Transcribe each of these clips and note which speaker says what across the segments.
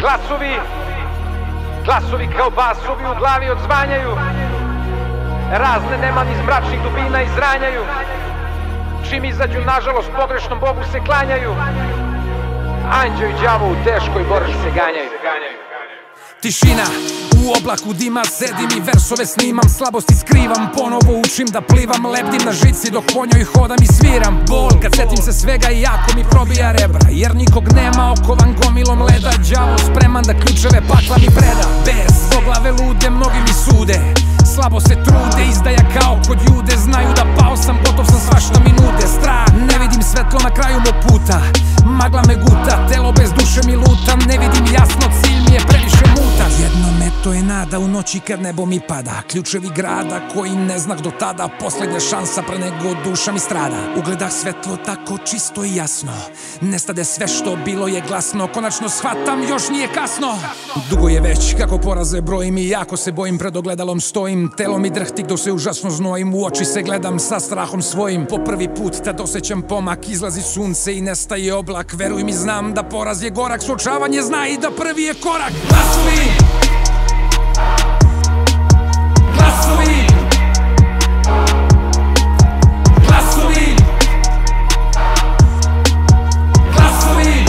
Speaker 1: Glasovi kao basovi u glavi odzvanjaju, razne nemani iz mračnih dubina izranjaju. Čim izađu, nažalost, pogrešnom Bogu se klanjaju. Anđeo i đavo u teškoj borbi se ganjaju.
Speaker 2: Tišina, u oblaku dima sedim i versove snimam. Slabosti skrivam, ponovo učim da plivam. Lebdim na žici dok po njoj hodam i sviram. Bol kad setim se svega i jako mi probija rebra, jer nikog nema okovan gomilom leda. Đavo spreman da ključeve pakla mi preda. Bez glave lude, mnogi mi sude, slabo se trude, izdaja kao kod Jude. Znaju da pao sam, gotov sam, svašta mi nude. Strah, ne vidim svetlo na kraju mog puta, magla me guta, telo bez duše mi luta. Ne vidim jasno, cilj mi je previše mutan. Jedno meto je nada u noći kad nebo mi pada, ključevi grada koji ne znak do tada. Poslednja šansa pre nego duša mi strada. Ugledah svetlo tako čisto i jasno, nestade sve što bilo je glasno. Konačno shvatam, još nije kasno. Dugo je već kako poraze brojim i jako se bojim, pred ogledalom stojim. Telo mi drhti dok se užasno znojim, u oči se gledam sa strahom svojim. Po prvi put tad osjećam pomak, izlazi sunce i nestaje oblak. Veruj mi, znam da poraz je gorak, suočavanje zna i da prvi je korak. Glasovi, glasovi, glasovi, glasovi.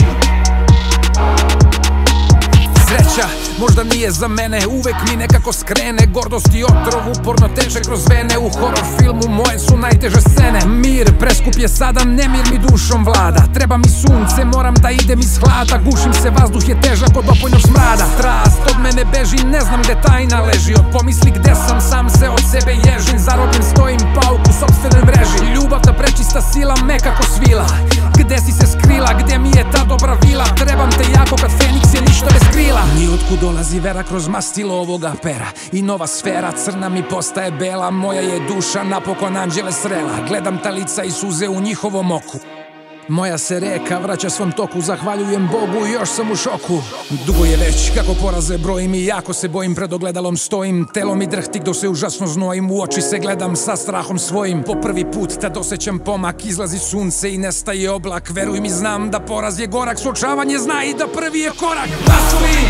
Speaker 2: Sreća možda nije za mene, uvek mi nekako skrene. Gordost i otrov uporno teče kroz vene. U horor filmu moje su najteže scene. Mir preskup je sada, nemir mi dušom vlada. Treba mi sunce, moram da idem iz hlada. Gušim se, vazduh je težak od opojnog smrada. Strast od mene beži, ne znam gde tajna leži. Od pomisli gde sam se od sebe ježim. Zarobljen stojim, pauk u sopstvenoj mreži. Ljubav ta prečista sila me kako svila. Gde si se skrila, gde mi je ta dobra vila? Trebam te jako kad Feniks je ništa bez krila. Niotkud dolazi vera kroz mastilo ovoga pera, i nova sfera crna mi postaje bela. Moja je duša napokon anđele srela, gledam ta lica i suze u njihovom oku. Moja se reka vraća svom toku, zahvaljujem Bogu, još sam u šoku. Dugo je već kako poraze brojim i jako se bojim, pred ogledalom stojim. Telo mi drhti dok se užasno znojim, u oči se gledam sa strahom svojim. Po prvi put tad osjećam pomak, izlazi sunce i nestaje oblak. Veruj mi, znam da poraz je gorak, suočavanje zna i da prvi je korak. Glasovi,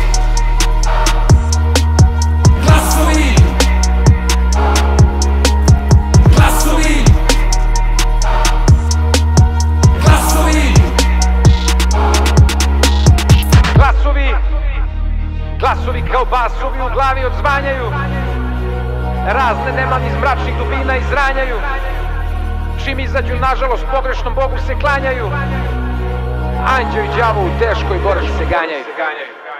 Speaker 2: glasovi, glasovi, glasovi.
Speaker 1: Glasovi kao basovi u glavi odzvanjaju, razne nemani iz mračnih dubina izranjaju. Čim izađu, nažalost, pogrešnom Bogu se klanjaju. Anđeo i đavo u teškoj borbi se ganjaju.